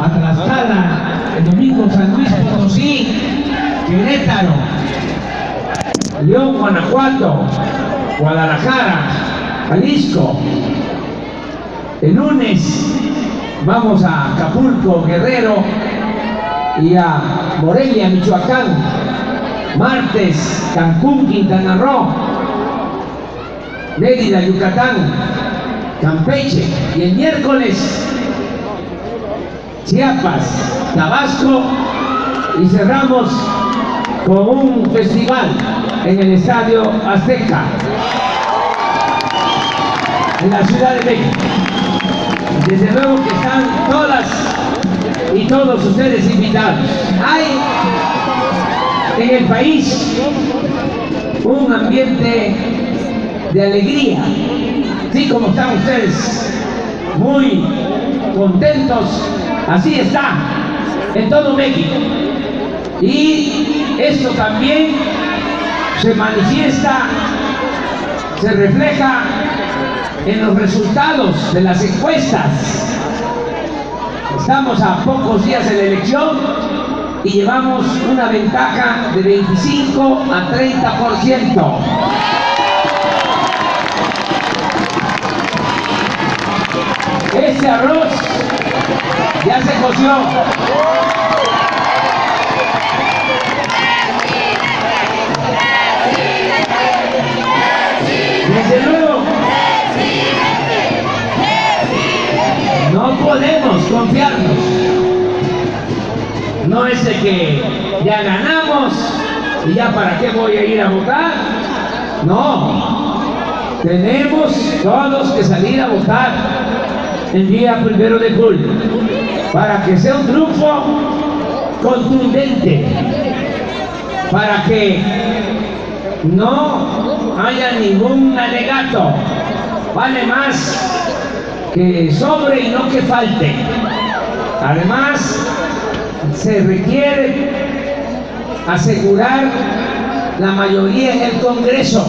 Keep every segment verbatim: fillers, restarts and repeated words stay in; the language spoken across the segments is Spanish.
a Tlaxcala, el domingo San Luis Potosí, Querétaro, León, Guanajuato, Guadalajara, Jalisco. El lunes vamos a Acapulco, Guerrero y a Morelia, Michoacán. Martes, Cancún, Quintana Roo, Mérida, Yucatán, Campeche. Y el miércoles, Chiapas, Tabasco, y cerramos con un festival en el Estadio Azteca, en la Ciudad de México. Desde luego que están todas y todos ustedes invitados. Hay en el país un ambiente de alegría, así como están ustedes muy contentos, así está en todo México. Y esto también se manifiesta, se refleja en los resultados de las encuestas. Estamos a pocos días de la elección y llevamos una ventaja de veinticinco a treinta por ciento. Este arroz ya se coció. Desde luego, no podemos confiarnos. No es de que ya ganamos y ya para qué voy a ir a votar. No, tenemos todos que salir a votar el día primero de julio para que sea un triunfo contundente, para que no haya ningún alegato. Vale más que sobre y no que falte. Además, se requiere asegurar la mayoría en el Congreso,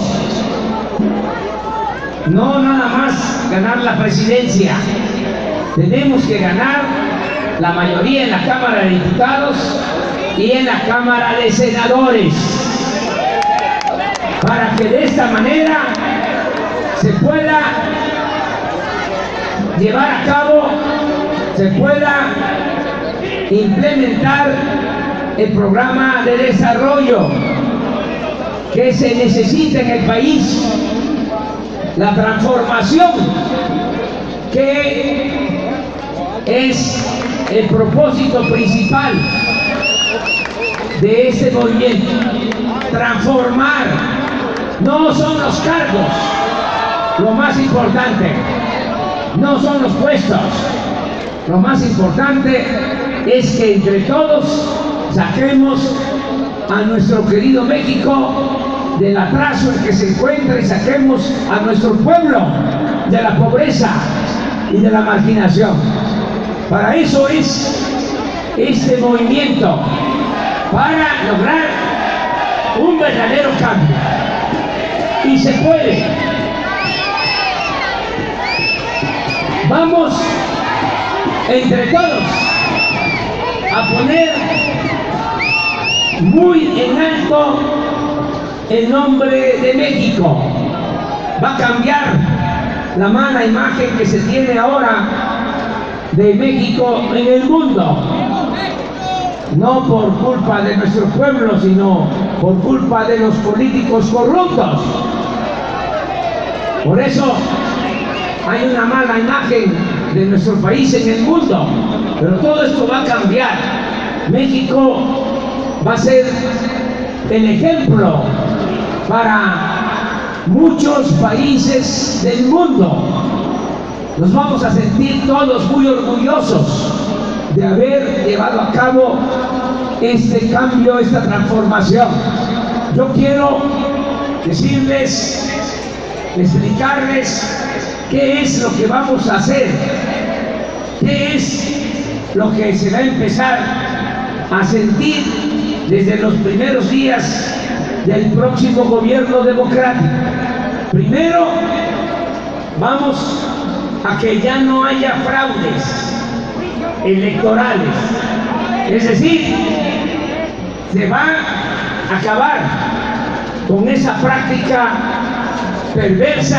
no nada más ganar la presidencia. Tenemos que ganar la mayoría en la Cámara de Diputados y en la Cámara de Senadores, para que de esta manera se pueda llevar a cabo, se pueda implementar el programa de desarrollo que se necesita en el país, la transformación que es el propósito principal de este movimiento. Transformar, no son los cargos lo más importante, no son los puestos, lo más importante es que entre todos saquemos a nuestro querido México del atraso en que se encuentra y saquemos a nuestro pueblo de la pobreza y de la marginación. Para eso es este movimiento, para lograr un verdadero cambio. Y se puede. Vamos entre todos a poner muy en alto el nombre de México. Va a cambiar la mala imagen que se tiene ahora de México en el mundo, no por culpa de nuestro pueblo, sino por culpa de los políticos corruptos. Por eso hay una mala imagen de nuestro país en el mundo, pero todo esto va a cambiar. México va a ser el ejemplo para muchos países del mundo. Nos vamos a sentir todos muy orgullosos de haber llevado a cabo este cambio, esta transformación. Yo quiero decirles, explicarles qué es lo que vamos a hacer, qué es lo que se va a empezar a sentir desde los primeros días del próximo gobierno democrático. Primero, vamos a que ya no haya fraudes, electorales. Es decir, se va a acabar con esa práctica perversa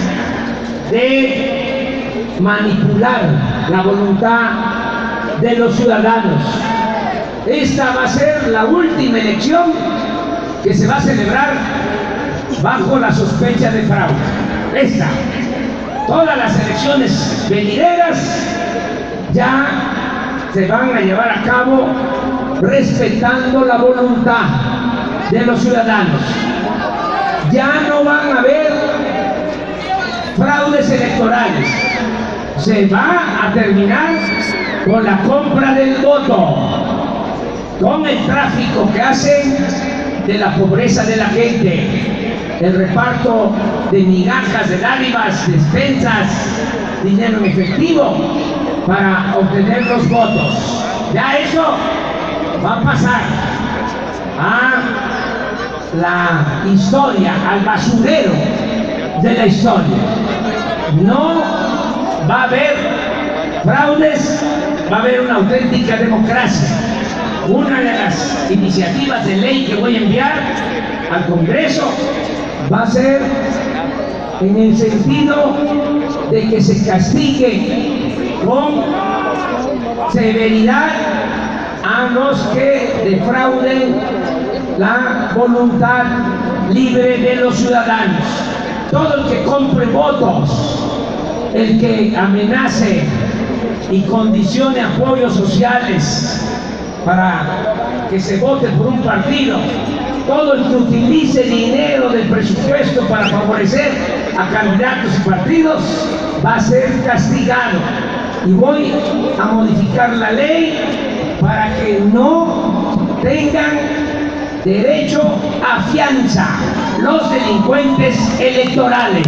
de manipular la voluntad de los ciudadanos. Esta va a ser la última elección que se va a celebrar bajo la sospecha de fraude. Esta. Todas las elecciones venideras ya se van a llevar a cabo respetando la voluntad de los ciudadanos. Ya no van a haber fraudes electorales. Se va a terminar con la compra del voto, con el tráfico que hacen de la pobreza de la gente, el reparto de migajas, de dádivas, despensas, dinero en efectivo para obtener los votos. Ya eso va a pasar a la historia, al basurero de la historia. No va a haber fraudes, va a haber una auténtica democracia. Una de las iniciativas de ley que voy a enviar al Congreso va a ser en el sentido de que se castigue con severidad a los que defrauden la voluntad libre de los ciudadanos. Todo el que compre votos, el que amenace y condicione apoyos sociales para que se vote por un partido, todo el que utilice dinero del presupuesto para favorecer a candidatos y partidos va a ser castigado. Y voy a modificar la ley para que no tengan derecho a fianza los delincuentes electorales.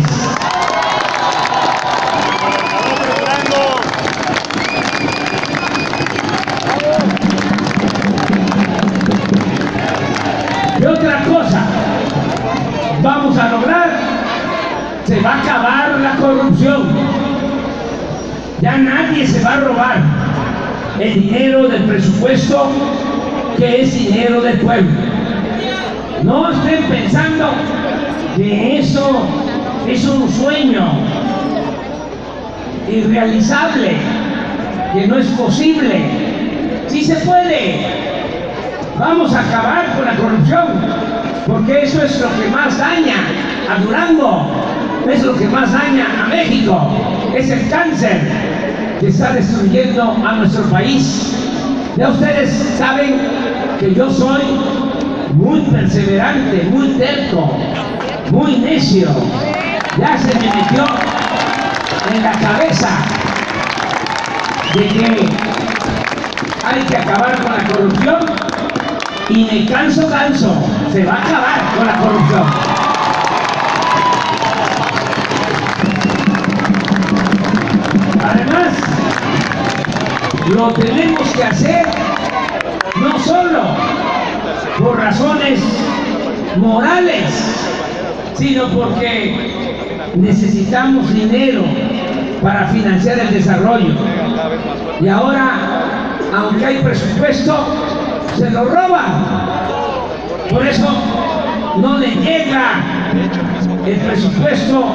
Y otra cosa vamos a lograr, se va a acabar la corrupción. Ya nadie se va a robar el dinero del presupuesto, que es dinero del pueblo. No estén pensando que eso es un sueño irrealizable, que no es posible. Sí se puede. Vamos a acabar con la corrupción, porque eso es lo que más daña a Durango, es lo que más daña a México, es el cáncer que está destruyendo a nuestro país. Ya ustedes saben que yo soy muy perseverante, muy terco, muy necio. Ya se me metió en la cabeza de que hay que acabar con la corrupción. Y me canso, canso, se va a acabar con la corrupción. Además, lo tenemos que hacer no solo por razones morales, sino porque necesitamos dinero para financiar el desarrollo. Y ahora, aunque hay presupuesto, se lo roban. Por eso no le llega el presupuesto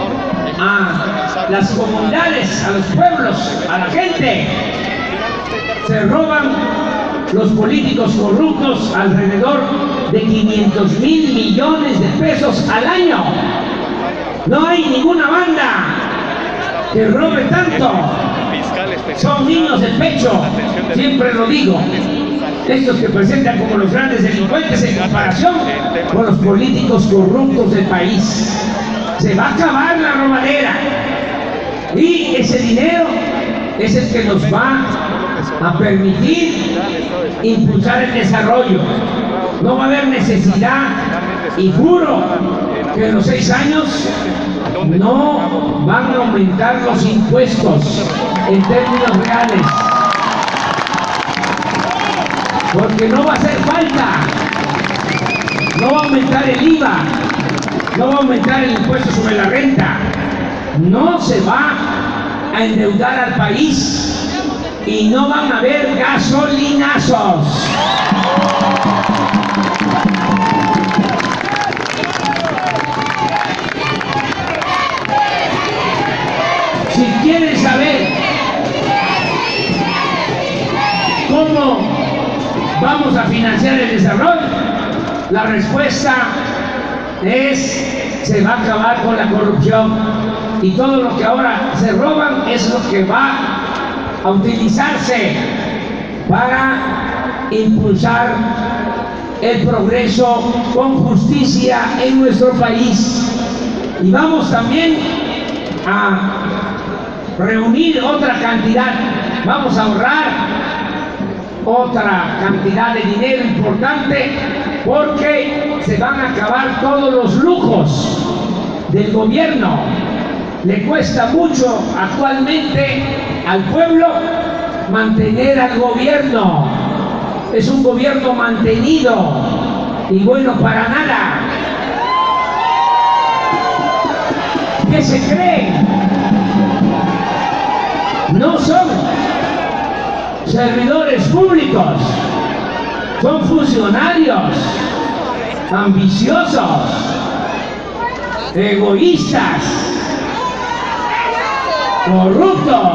a las comunidades, a los pueblos, a la gente. Se roban los políticos corruptos alrededor de quinientos mil millones de pesos al año. No hay ninguna banda que robe tanto. Son niños de pecho, siempre lo digo. Estos que presentan como los grandes delincuentes en comparación con los políticos corruptos del país. Se va a acabar la robadera y ese dinero es el que nos va a permitir impulsar el desarrollo. No va a haber necesidad, y juro que en los seis años no van a aumentar los impuestos en términos reales, porque no va a hacer falta. No va a aumentar el I V A, no va a aumentar el impuesto sobre la renta, no se va a endeudar al país, y no van a haber gasolinazos. Si quieren saber cómo vamos a financiar el desarrollo, la respuesta es: se va a acabar con la corrupción, y todo lo que ahora se roban es lo que va a utilizarse para impulsar el progreso con justicia en nuestro país. Y vamos también a reunir otra cantidad, vamos a ahorrar otra cantidad de dinero importante, porque se van a acabar todos los lujos del gobierno. Le cuesta mucho actualmente al pueblo mantener al gobierno. Es un gobierno mantenido y bueno para nada. ¿Qué se creen? No son servidores públicos, son funcionarios ambiciosos, egoístas, corruptos.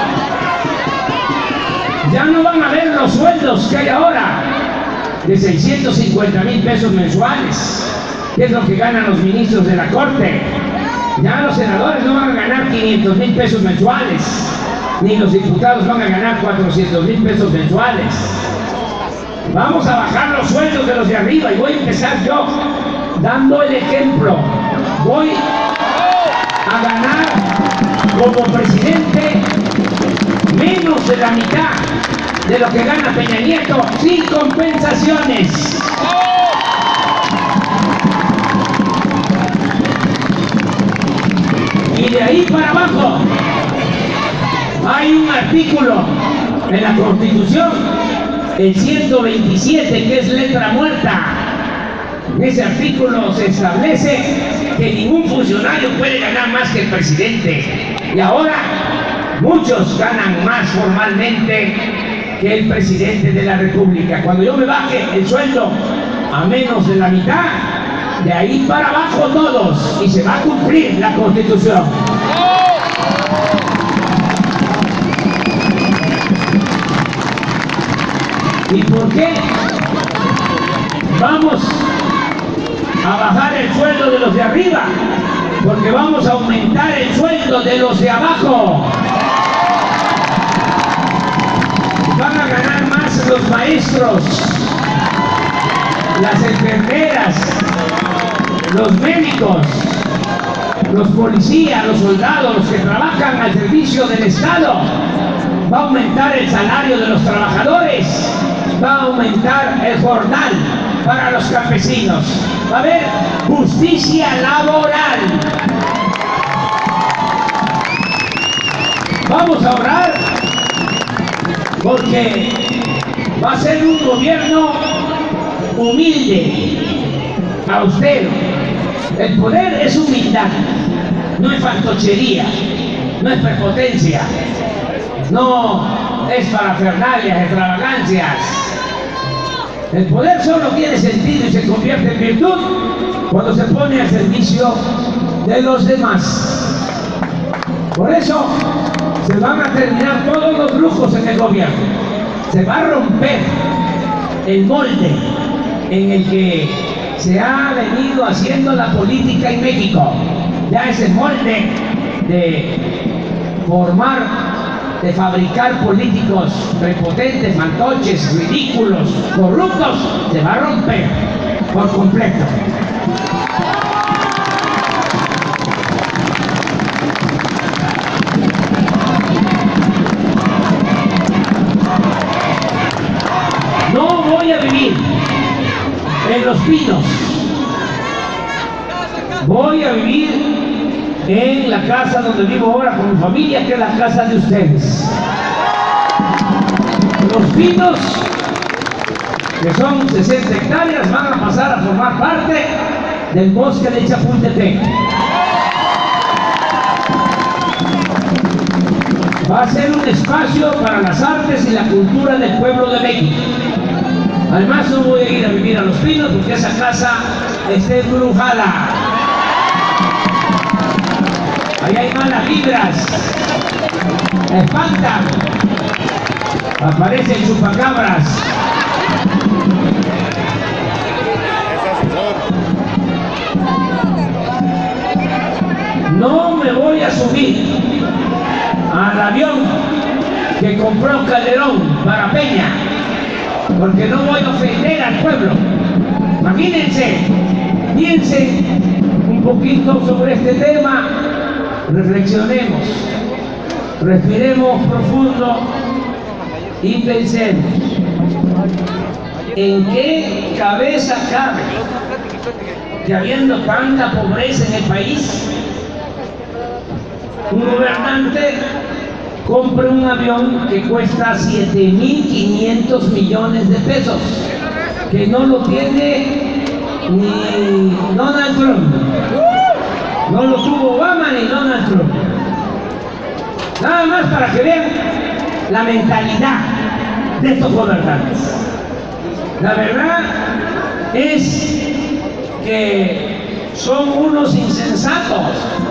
Ya no van a ver los sueldos que hay ahora de seiscientos cincuenta mil pesos mensuales, que es lo que ganan los ministros de la Corte. Ya los senadores no van a ganar quinientos mil pesos mensuales, ni los diputados van a ganar cuatrocientos mil pesos mensuales. Vamos a bajar los sueldos de los de arriba, y voy a empezar yo dando el ejemplo. Voy a ganar como presidente menos de la mitad de lo que gana Peña Nieto, sin compensaciones. Y de ahí para abajo hay un artículo en la Constitución, el ciento veintisiete, que es letra muerta. En ese artículo se establece que ningún funcionario puede ganar más que el presidente. Y ahora muchos ganan más formalmente que el presidente de la República. Cuando yo me baje el sueldo a menos de la mitad, de ahí para abajo todos, y se va a cumplir la Constitución. ¿Y por qué vamos a bajar el sueldo de los de arriba? Porque vamos a aumentar el sueldo de los de abajo. Van a ganar más los maestros, las enfermeras, los médicos, los policías, los soldados, los que trabajan al servicio del Estado. Va a aumentar el salario de los trabajadores, va a aumentar el jornal para los campesinos, va a haber justicia laboral. Vamos a ahorrar, porque va a ser un gobierno humilde, austero. El poder es humildad, no es fantochería, no es prepotencia, no es parafernalias, extravagancias. El poder solo tiene sentido y se convierte en virtud cuando se pone al servicio de los demás. Por eso se van a terminar todos los lujos en el gobierno. Se va a romper el molde en el que se ha venido haciendo la política en México. Ya ese molde de formar, de fabricar políticos prepotentes, fantoches, ridículos, corruptos, se va a romper por completo. No voy a vivir en Los Pinos, voy a vivir en la casa donde vivo ahora con mi familia, que es la casa de ustedes. Los Pinos, que son sesenta hectáreas, van a pasar a formar parte del bosque de Chapultepec. Va a ser un espacio para las artes y la cultura del pueblo de México. Además, no voy a ir a vivir a Los Pinos porque esa casa está embrujada. Ahí hay malas vibras. Espantan. Aparecen chupacabras. No me voy a subir al avión que compró Calderón para Peña, porque no voy a ofender al pueblo. Imagínense, piensen un poquito sobre este tema, reflexionemos, respiremos profundo y pensemos en qué cabeza cabe que habiendo tanta pobreza en el país, un gobernante compre un avión que cuesta siete mil quinientos millones de pesos, que no lo tiene ni Donald Trump, no lo tuvo Obama ni Donald Trump. Nada más para que vean la mentalidad de estos gobernantes. La verdad es que son unos insensatos,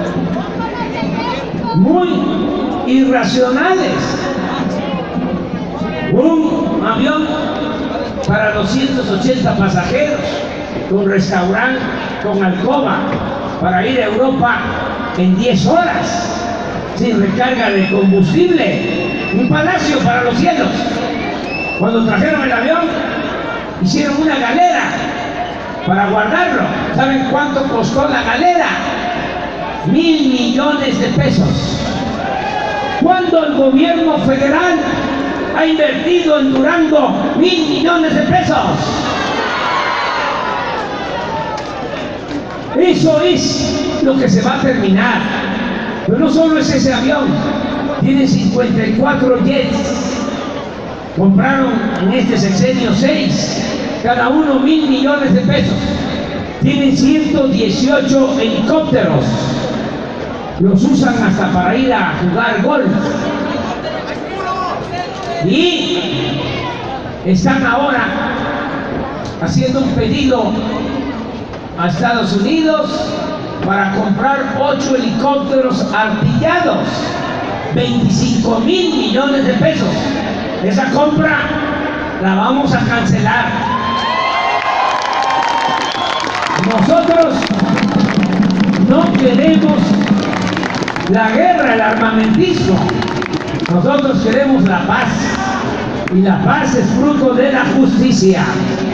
muy irracionales. Un avión para doscientos ochenta pasajeros, con restaurante, con alcoba, para ir a Europa en diez horas, sin recarga de combustible. Un palacio para los cielos. Cuando trajeron el avión, hicieron una galera para guardarlo. ¿Saben cuánto costó la galera? Mil millones de pesos. ¿Cuándo el gobierno federal ha invertido en Durango mil millones de pesos? Eso es lo que se va a terminar. Pero no solo es ese avión, tiene cincuenta y cuatro jets. Compraron en este sexenio seis, cada uno mil millones de pesos. Tienen ciento dieciocho helicópteros. Los usan hasta para ir a jugar golf. Y están ahora haciendo un pedido a Estados Unidos para comprar ocho helicópteros artillados, veinticinco mil millones de pesos. Esa compra la vamos a cancelar. Nosotros no queremos la guerra, el armamentismo. Nosotros queremos la paz, y la paz es fruto de la justicia.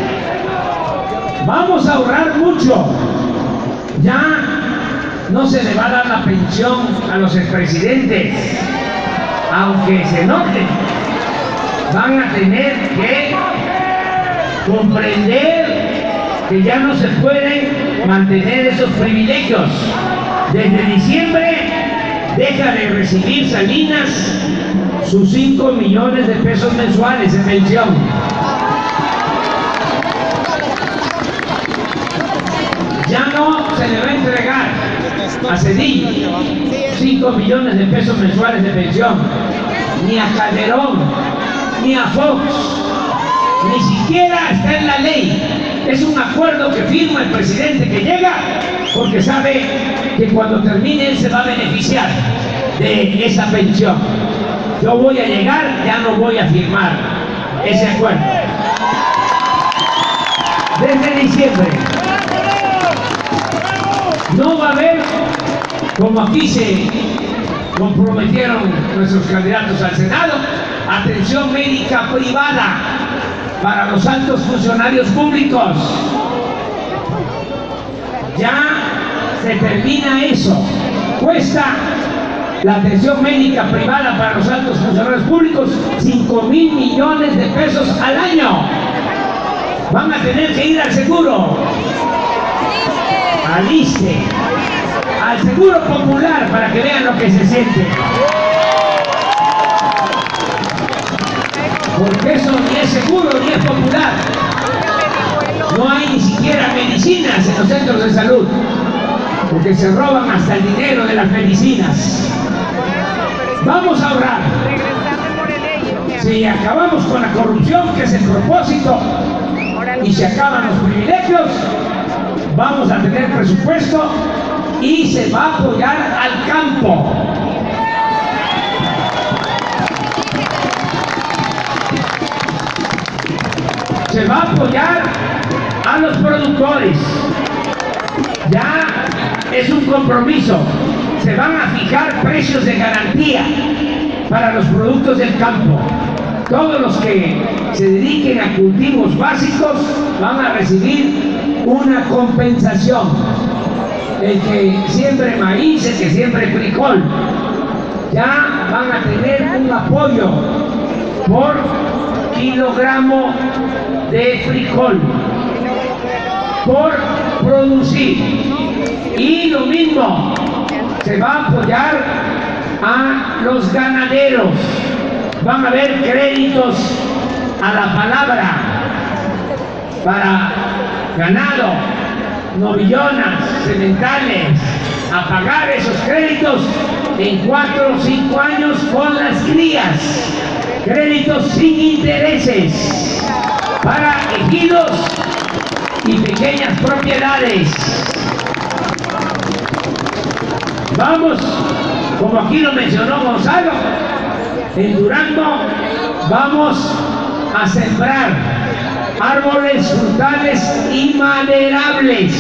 Vamos a ahorrar mucho. Ya no se le va a dar la pensión a los expresidentes, aunque se note. Van a tener que comprender que ya no se pueden mantener esos privilegios. Desde diciembre deja de recibir Salinas sus cinco millones de pesos mensuales en pensión. Ya no se le va a entregar a Cedillo cinco millones de pesos mensuales de pensión, ni a Calderón, ni a Fox, ni siquiera está en la ley. Es un acuerdo que firma el presidente que llega porque sabe que cuando termine él se va a beneficiar de esa pensión. Yo voy a llegar, ya no voy a firmar ese acuerdo. Desde diciembre no va a haber, como aquí se comprometieron nuestros candidatos al Senado, atención médica privada para los altos funcionarios públicos. Ya se termina eso. Cuesta la atención médica privada para los altos funcionarios públicos cinco mil millones de pesos al año. Van a tener que ir al seguro, al I S S S S E, al Seguro Popular, para que vean lo que se siente. Porque eso ni es seguro ni es popular. No hay ni siquiera medicinas en los centros de salud, porque se roban hasta el dinero de las medicinas. Vamos a orar. Si acabamos con la corrupción, que es el propósito, y se acaban los privilegios, vamos a tener presupuesto y se va a apoyar al campo. Se va a apoyar a los productores. Ya es un compromiso. Se van a fijar precios de garantía para los productos del campo. Todos los que se dediquen a cultivos básicos van a recibir una compensación. El que siembre maíz, el que siembre frijol, ya van a tener un apoyo por kilogramo de frijol, por producir. Y lo mismo, se va a apoyar a los ganaderos. Van a haber créditos a la palabra para ganado, novillonas, sementales, a pagar esos créditos en cuatro o cinco años con las crías, créditos sin intereses para ejidos y pequeñas propiedades. Vamos, como aquí lo mencionó Gonzalo, en Durango vamos a sembrar árboles frutales y maderables.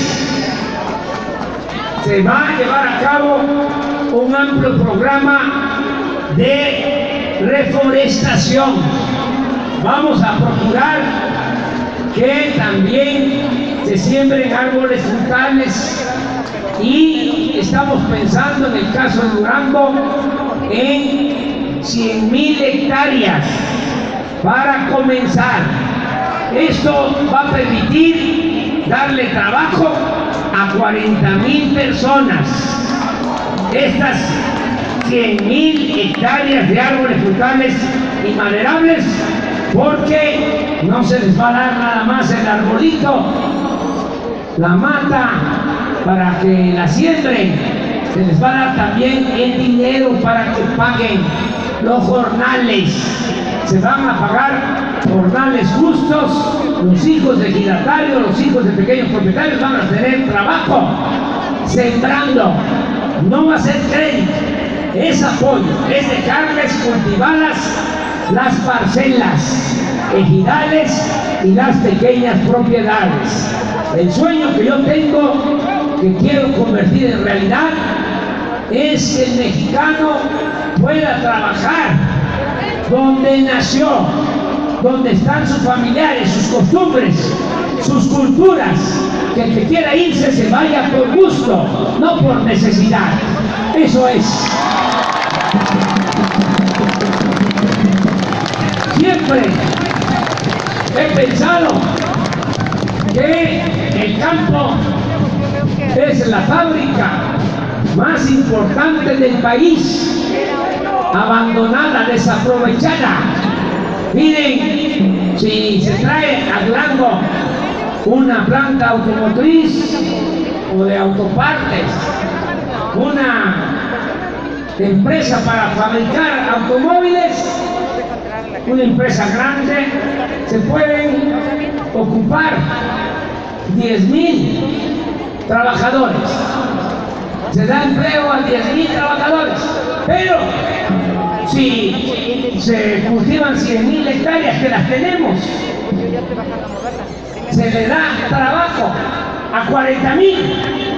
Se va a llevar a cabo un amplio programa de reforestación. Vamos a procurar que también se siembren árboles frutales y estamos pensando en el caso de Durango en cien mil hectáreas para comenzar. Esto va a permitir darle trabajo a cuarenta mil personas. Estas cien mil hectáreas de árboles frutales y maderables, porque no se les va a dar nada más el arbolito, la mata para que la siembren, se les va a dar también el dinero para que paguen los jornales. Se van a pagar jornales justos. Los hijos de ejidatarios, los hijos de pequeños propietarios van a tener trabajo sembrando. No va a ser crédito, es apoyo, es dejarles cultivadas las parcelas ejidales y las pequeñas propiedades. El sueño que yo tengo, que quiero convertir en realidad, es que el mexicano pueda trabajar donde nació, donde están sus familiares, sus costumbres, sus culturas, que el que quiera irse se vaya por gusto, no por necesidad. Eso es. Siempre he pensado que el campo es la fábrica más importante del país, abandonada, desaprovechada. Miren, si se trae a Durango una planta automotriz o de autopartes, una empresa para fabricar automóviles, una empresa grande, se pueden ocupar diez mil trabajadores. Se da empleo a diez mil trabajadores, pero si se cultivan cien mil hectáreas, que las tenemos, se le da trabajo a cuarenta mil.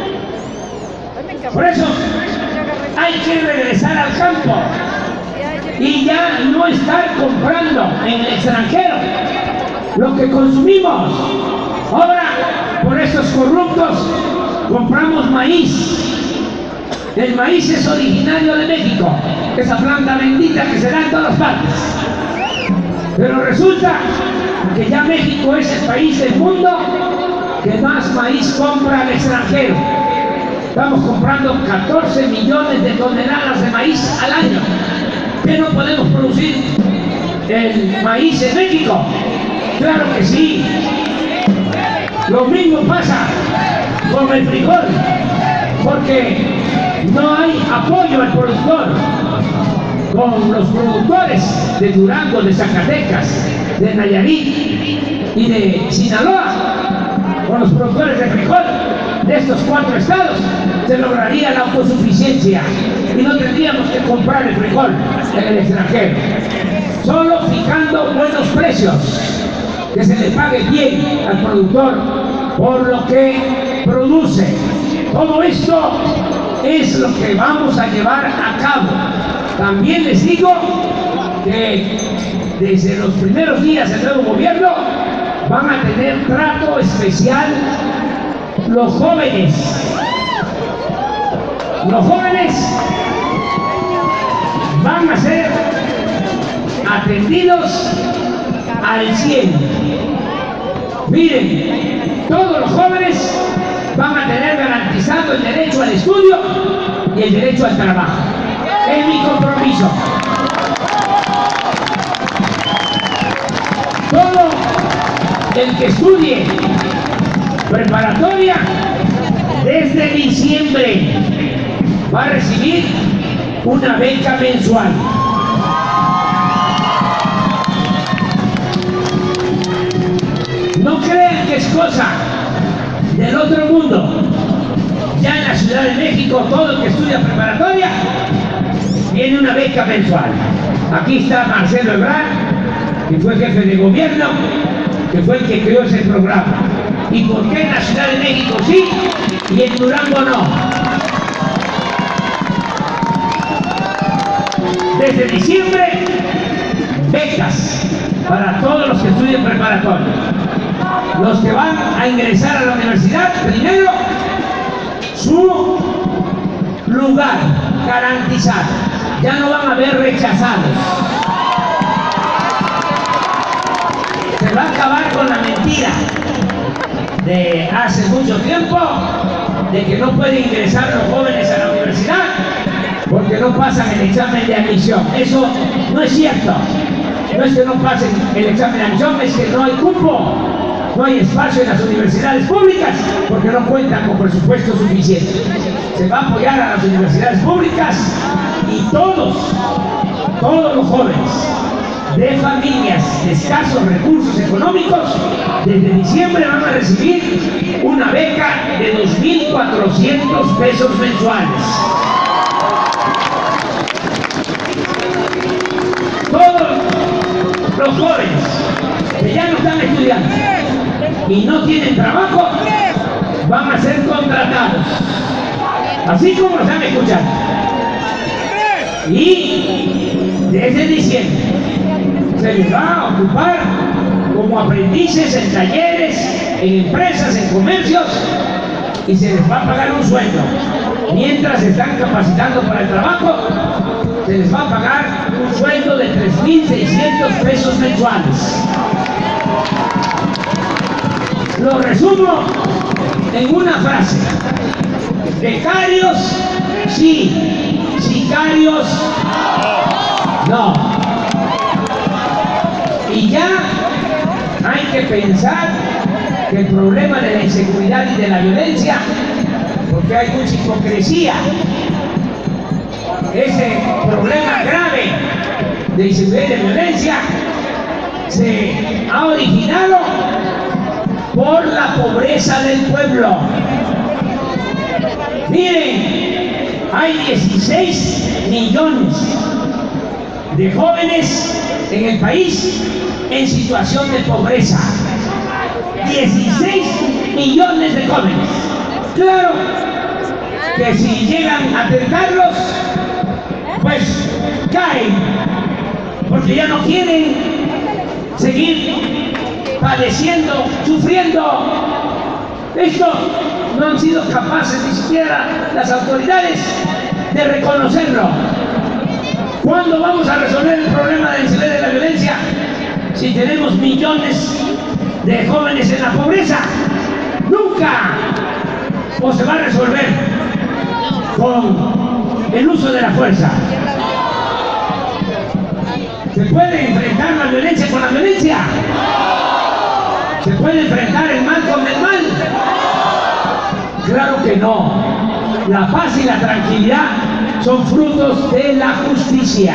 Por eso hay que regresar al campo y ya no estar comprando en el extranjero lo que consumimos. Ahora, por estos corruptos, compramos maíz. El maíz es originario de México, esa planta bendita que se da en todas partes. Pero resulta que ya México es el país del mundo que más maíz compra al extranjero. Estamos comprando catorce millones de toneladas de maíz al año. ¿Qué no podemos producir el maíz en México? Claro que sí. Lo mismo pasa con el frijol, porque no hay apoyo al productor. con los productores de Durango, de Zacatecas, de Nayarit y de Sinaloa, con los productores de frijol de estos cuatro estados, se lograría la autosuficiencia y no tendríamos que comprar el frijol en el extranjero. Solo fijando buenos precios, que se le pague bien al productor por lo que produce. Todo esto es lo que vamos a llevar a cabo. También les digo que desde los primeros días del nuevo gobierno van a tener trato especial los jóvenes. Los jóvenes van a ser atendidos al cien. Miren, todos los jóvenes van a tener garantizado el derecho al estudio y el derecho al trabajo. Es mi compromiso. Todo el que estudie preparatoria desde diciembre va a recibir una beca mensual. No crean que es cosa del otro mundo. Ya en la Ciudad de México, todo el que estudia preparatoria tiene una beca mensual. Aquí está Marcelo Ebrard, que fue jefe de gobierno, que fue el que creó ese programa. ¿Y por qué en la Ciudad de México sí y en Durango no? Desde diciembre, becas para todos los que estudien preparatoria. Los que van a ingresar a la universidad, primero, su lugar garantizado. Ya no van a haber rechazados. Se va a acabar con la mentira de hace mucho tiempo de que no pueden ingresar los jóvenes a la universidad porque no pasan el examen de admisión. Eso no es cierto. No es que no pasen el examen de admisión, es que no hay cupo. No hay espacio en las universidades públicas porque no cuentan con presupuesto suficiente. Se va a apoyar a las universidades públicas y todos, todos los jóvenes de familias de escasos recursos económicos, desde diciembre van a recibir una beca de dos mil cuatrocientos pesos mensuales. Todos los jóvenes que ya no están estudiando y no tienen trabajo van a ser contratados, así como lo están escuchando. Y desde diciembre se les va a ocupar como aprendices en talleres, en empresas, en comercios, y se les va a pagar un sueldo. Mientras se están capacitando para el trabajo, se les va a pagar un sueldo de tres mil seiscientos pesos mensuales. Lo resumo en una frase: becarios sí, sicarios no. Y ya hay que pensar que el problema de la inseguridad y de la violencia, porque hay mucha hipocresía, ese problema grave de inseguridad y de violencia se ha originado por la pobreza del pueblo. Miren, hay dieciséis millones de jóvenes en el país en situación de pobreza. dieciséis millones de jóvenes. Claro que si llegan a tentarlos, pues caen, porque ya no quieren seguir padeciendo, sufriendo. Esto no han sido capaces ni siquiera las autoridades de reconocerlo. ¿Cuándo vamos a resolver el problema de la inseguridad y de la violencia si tenemos millones de jóvenes en la pobreza? Nunca. O se va a resolver con el uso de la fuerza. ¿Se puede enfrentar la violencia con la violencia? ¿Se puede enfrentar el mal con el mal? Claro que no. La paz y la tranquilidad son frutos de la justicia.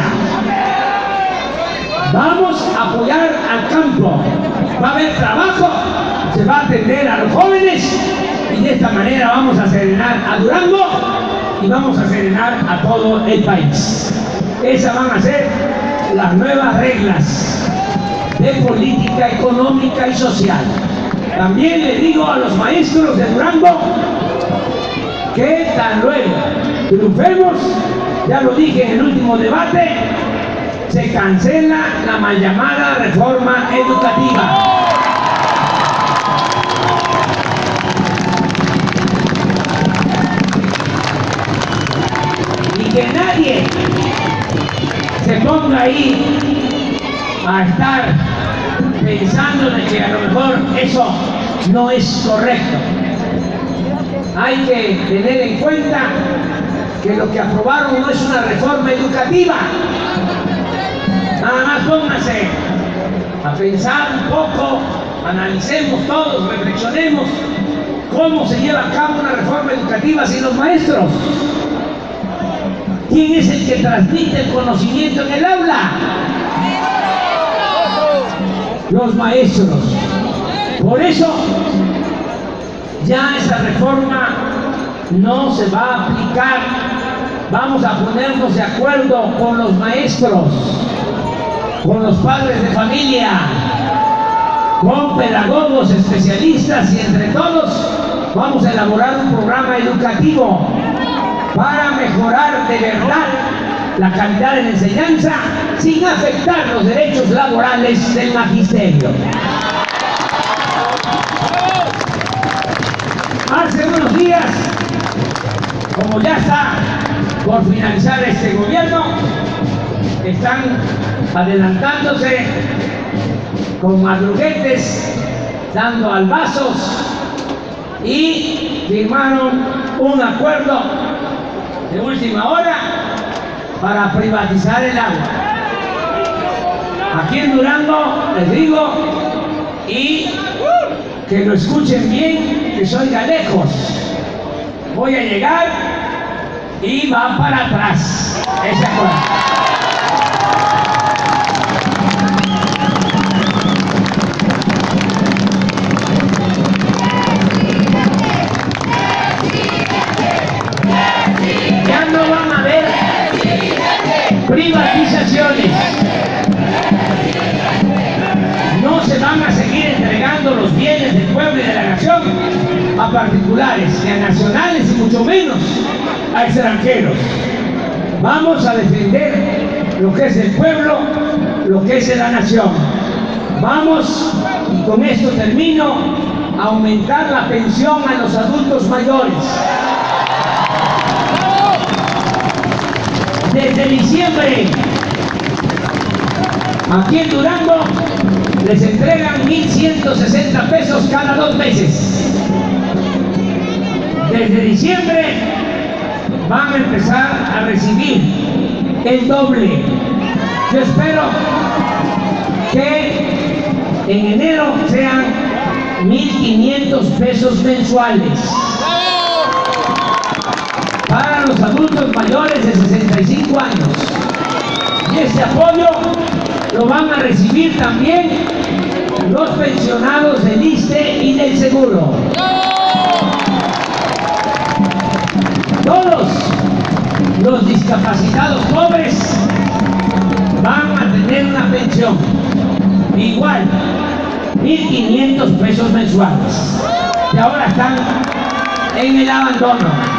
Vamos a apoyar al campo, va a haber trabajo, se va a atender a los jóvenes y de esta manera vamos a serenar a Durango y vamos a serenar a todo el país. Esas van a ser las nuevas reglas de política económica y social. También le digo a los maestros de Durango que tan luego triunfemos, ya lo dije en el último debate, se cancela la mal llamada reforma educativa. Y que nadie se ponga ahí a estar pensando de que a lo mejor eso no es correcto. Hay que tener en cuenta que lo que aprobaron no es una reforma educativa. Nada más pónganse a pensar un poco, analicemos todos, reflexionemos cómo se lleva a cabo una reforma educativa sin los maestros. ¿Quién es el que transmite el conocimiento en el aula? Los maestros. Por eso ya esa reforma no se va a aplicar. Vamos a ponernos de acuerdo con los maestros, con los padres de familia, con pedagogos especialistas y entre todos vamos a elaborar un programa educativo para mejorar de verdad la calidad de la enseñanza sin afectar los derechos laborales del magisterio. Hace unos días, como ya está por finalizar este gobierno, están adelantándose con madruguetes, dando albazos y firmaron un acuerdo de última hora para privatizar el agua. Aquí en Durango, les digo, y que lo escuchen bien, que soy de lejos, voy a llegar y va para atrás ese acuerdo. Ya no van a haber privatizaciones. No se van a seguir entregando los bienes del pueblo y de la nación a particulares, ni a nacionales y mucho menos a extranjeros. Vamos a defender lo que es el pueblo, lo que es de la nación. Vamos, y con esto termino, a aumentar la pensión a los adultos mayores. Desde diciembre, aquí en Durango, les entregan mil ciento sesenta pesos cada dos meses. Desde diciembre van a empezar a recibir el doble. Yo espero que en enero sean mil quinientos pesos mensuales. Para los adultos mayores de sesenta y cinco años. Y este apoyo lo van a recibir también los pensionados del I S S S S E y del Seguro. Todos los discapacitados pobres van a tener una pensión igual, mil quinientos pesos mensuales, que ahora están en el abandono.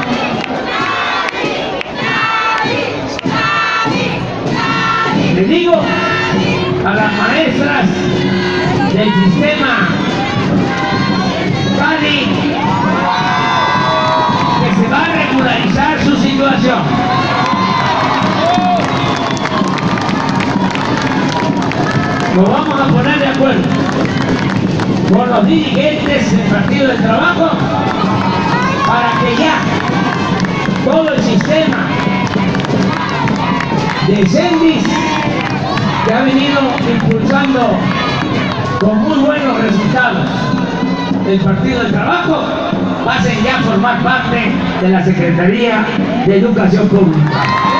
Le digo a las maestras del sistema Cali que se va a regularizar su situación. Nos vamos a poner de acuerdo con los dirigentes del Partido del Trabajo para que ya todo el sistema de Cendis, que ha venido impulsando con muy buenos resultados del Partido del Trabajo pasen ya a formar parte de la Secretaría de Educación Pública.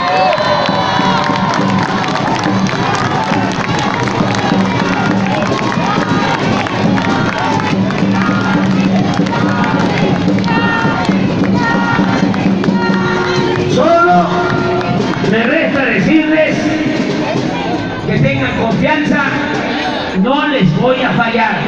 Solo me resta decirles que tengan confianza, no les voy a fallar.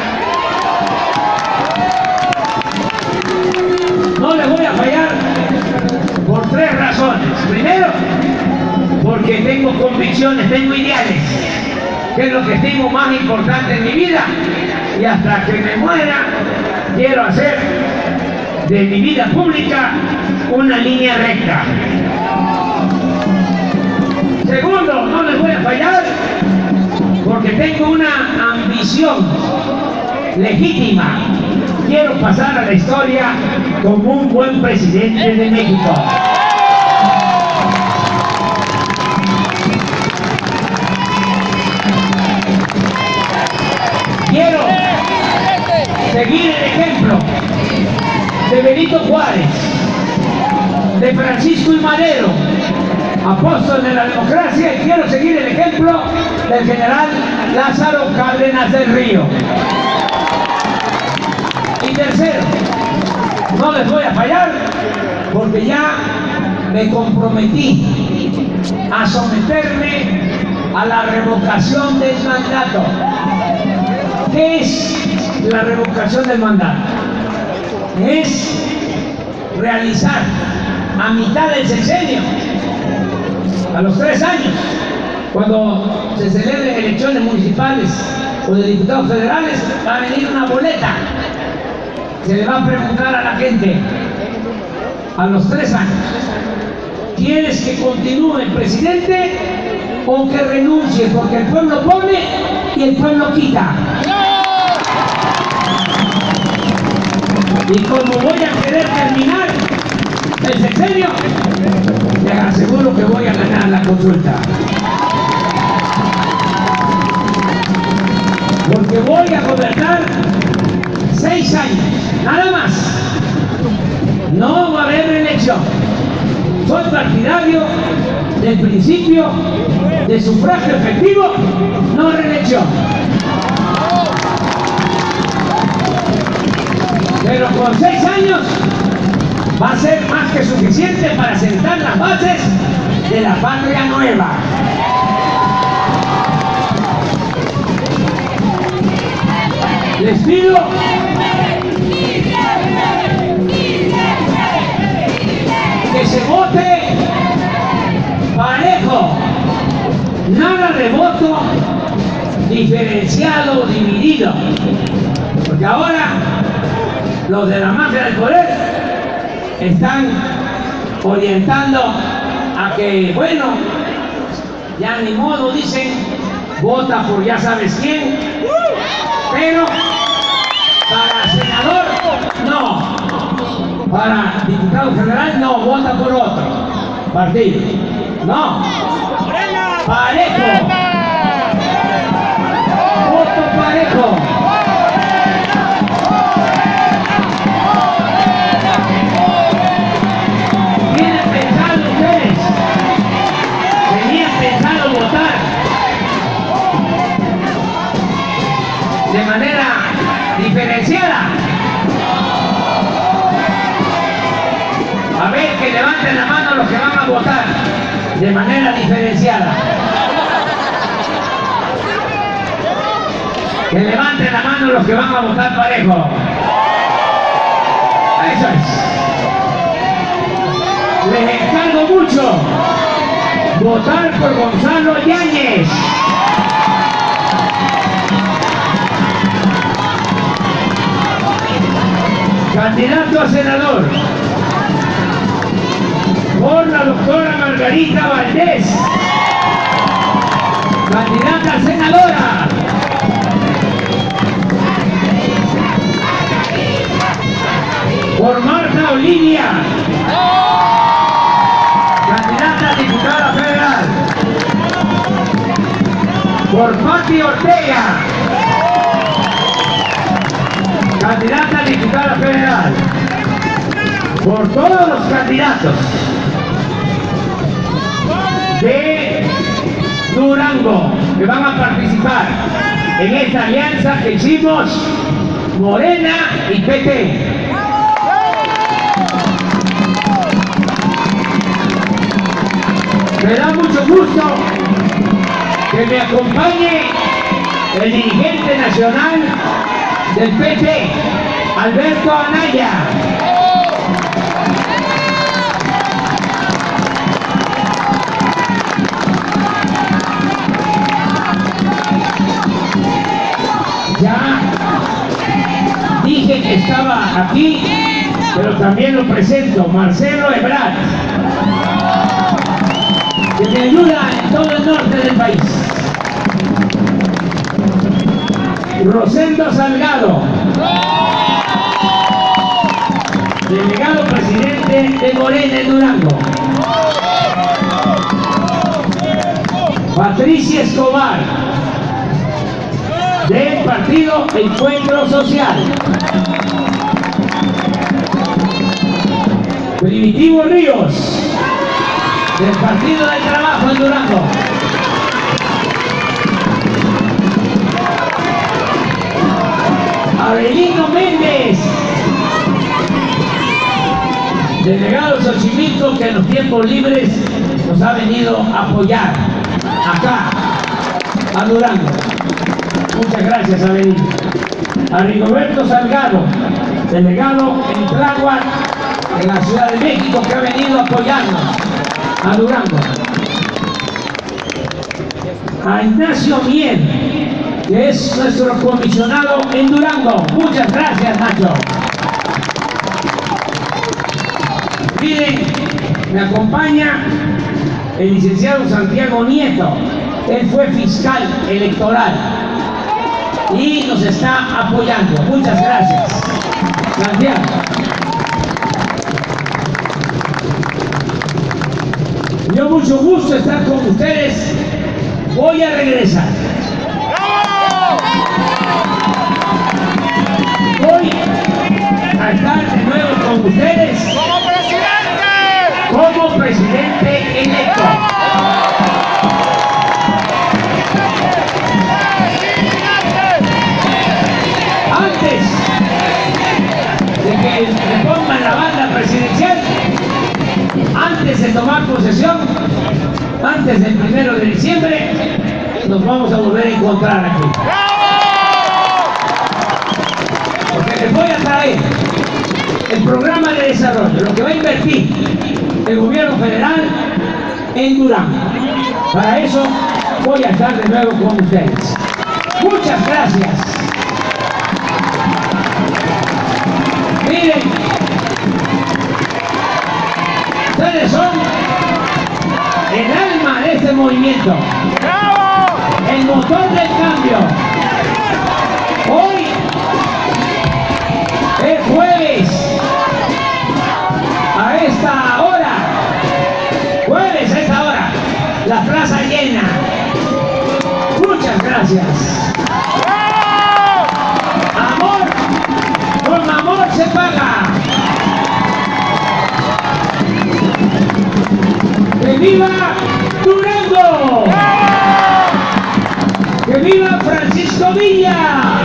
No les voy a fallar por tres razones. Primero, porque tengo convicciones, tengo ideales, que es lo que estimo más importante en mi vida, y hasta que me muera quiero hacer de mi vida pública una línea recta. Segundo, no les voy a fallar porque tengo una ambición legítima. Quiero pasar a la historia como un buen presidente de México. Quiero seguir el ejemplo de Benito Juárez, de Francisco I. Madero, apóstol de la democracia, y quiero seguir el ejemplo del general Lázaro Cárdenas del Río. Y tercero, no les voy a fallar porque ya me comprometí a someterme a la revocación del mandato. ¿Qué es la revocación del mandato? Es realizar a mitad del sexenio, a los tres años, cuando se celebren elecciones municipales o de diputados federales, va a venir una boleta. Se le va a preguntar a la gente a los tres años: ¿quieres que continúe el presidente o que renuncie? Porque el pueblo pone y el pueblo quita. Y como voy a querer terminar el sexenio, les aseguro que voy a ganar la consulta. Porque voy a gobernar seis años, nada más. No va a haber reelección. Soy partidario del principio de sufragio efectivo, no reelección. Pero con seis años va a ser más que suficiente para sentar las bases de la patria nueva. Les pido que se vote parejo, nada de voto diferenciado o dividido, porque ahora los de la mafia del poder están orientando a que, bueno, ya ni modo, dicen, vota por ya sabes quién, pero para senador no, para diputado federal no, vota por otro partido, no, parejo, voto parejo. De manera diferenciada. A ver, que levanten la mano los que van a votar de manera diferenciada. Que levanten la mano los que van a votar parejo. Eso es. Les encargo mucho votar por Gonzalo Yáñez. Candidato a senador por la doctora Margarita Valdés, candidata a senadora por Marta Olivia, candidata a diputada federal por Pati Ortega, candidata candidatos de Durango que van a participar en esta alianza que hicimos Morena y P T. Me da mucho gusto que me acompañe el dirigente nacional del P T, Alberto Anaya. Ya dije que estaba aquí, pero también lo presento, Marcelo Ebrard, que me ayuda en todo el norte del país. Rosendo Salgado, delegado presidente de Morena en Durango. Patricia Escobar, del Partido Encuentro Social. Primitivo Ríos, del Partido del Trabajo en Durango. Abelino Méndez, delegado Xochimilco, que en los tiempos libres nos ha venido a apoyar acá, a Durango. Muchas gracias, Abelino. A Rigoberto Salgado, delegado en Tláhuac, en la Ciudad de México, que ha venido a apoyarnos a Durango. A Ignacio Miel, que es nuestro comisionado en Durango. Muchas gracias, Nacho. Miren, me acompaña el licenciado Santiago Nieto. Él fue fiscal electoral y nos está apoyando. Muchas gracias, Santiago. Me dio mucho gusto estar con ustedes. Voy a regresar. Voy a estar de nuevo con ustedes ¡Como presidente! como presidente electo. Antes de que le pongan la banda presidencial, antes de tomar posesión, antes del primero de diciembre, nos vamos a volver a encontrar aquí. Porque les voy a traer el programa de desarrollo, lo que va a invertir el gobierno federal en Durango. Para eso voy a estar de nuevo con ustedes. Muchas gracias. Miren, ustedes son el alma de este movimiento, el motor del cambio. Hoy es jueves, a esta hora, jueves a esta hora, la plaza llena. Muchas gracias. Amor, con amor se paga. ¡Que viva Durango! ¡Que viva Francisco Villa!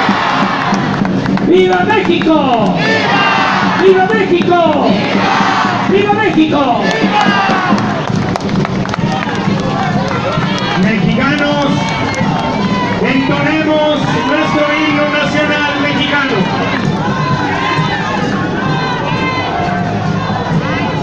¡Viva México! ¡Viva México! ¡Viva México! Mexicanos, entonemos nuestra